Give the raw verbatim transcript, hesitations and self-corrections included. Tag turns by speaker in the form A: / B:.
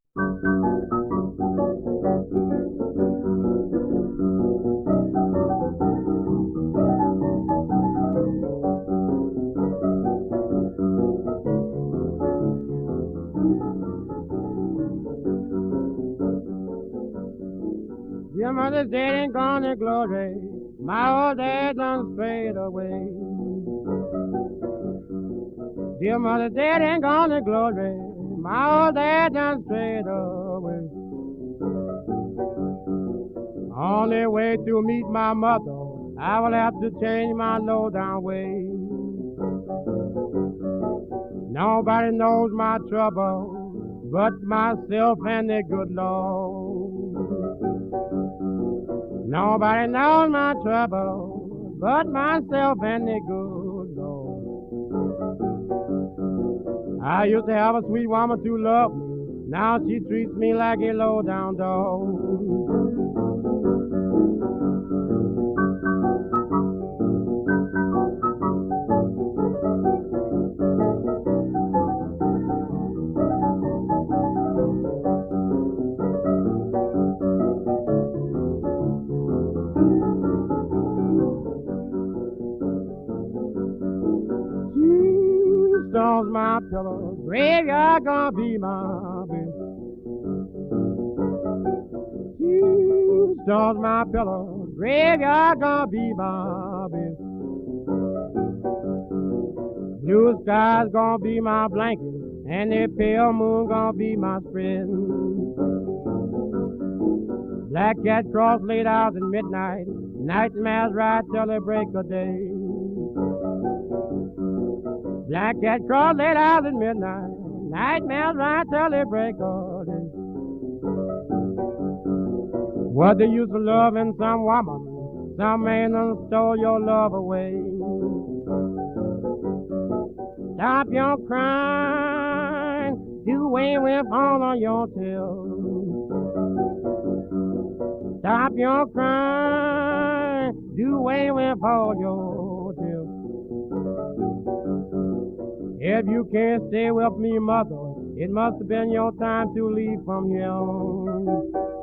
A: Your mother's dead and gone to glory. My old dad done strayed away. Dear mother dead and gone to glory. My old dad done strayed away. Only way to meet my mother, I will have to change my low down way. Nobody knows my trouble but myself and the good Lord. Nobody knows my trouble but myself and the good Lord. I used to have a sweet woman to love me. Now she treats me like a low down dog. Stones my pillow, graveyard gonna be my bed. Two stones my pillow, graveyard gonna be my bed. Blue sky's gonna be my blanket, and the pale moon gonna be my spread. Black cat cross late hours at midnight, nightmares ride till the break of day. Black cat crawls late hours at midnight, nightmares ride till the break of day. What the use of loving some woman? Some man done stole your love away. Stop your crying, do away with all of your tears. Stop your crying, do away with all your tears. If you can't stay with me, mother, it must have been your time to leave from here.